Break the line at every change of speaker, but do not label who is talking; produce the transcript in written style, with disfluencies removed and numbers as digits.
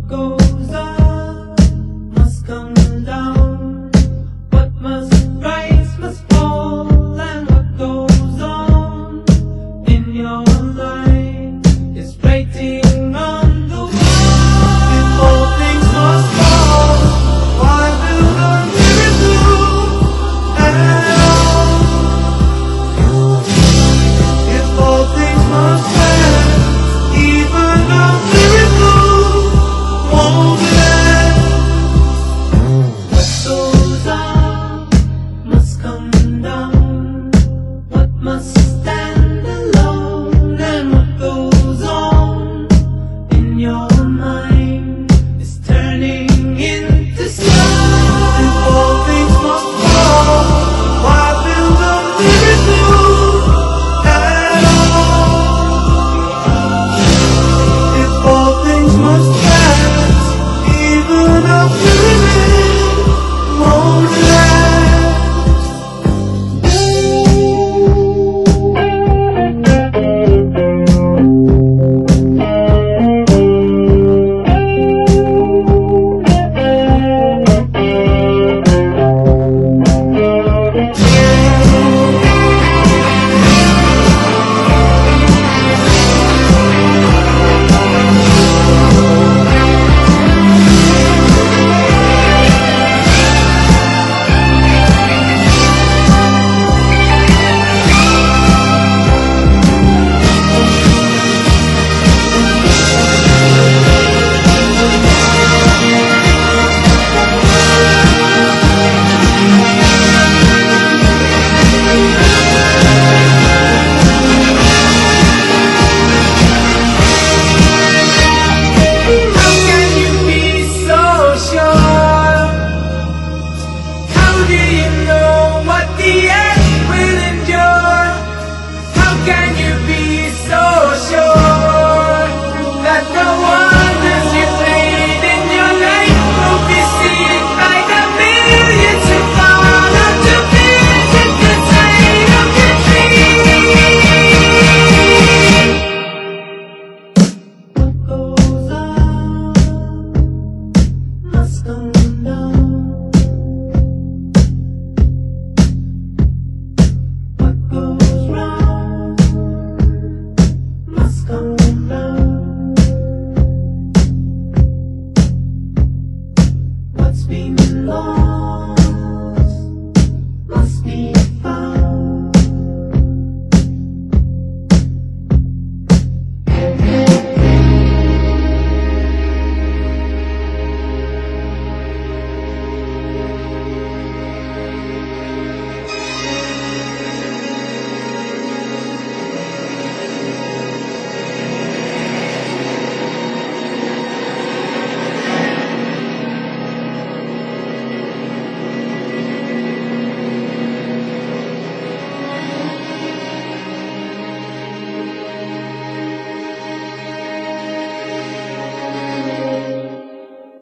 What goes up must come down. What must rise must fall, and what goes on in your mind is writing on the wall. If all things must fall, why build a miracle at all? If all things must pass, even a miracle won't last. What goes up must come down. What must stand alone, and what goes on in your mind is turning into stone. If all things must fall, why build a miracle at all? If all things must pass, even a pyramid won't last. What's been lost?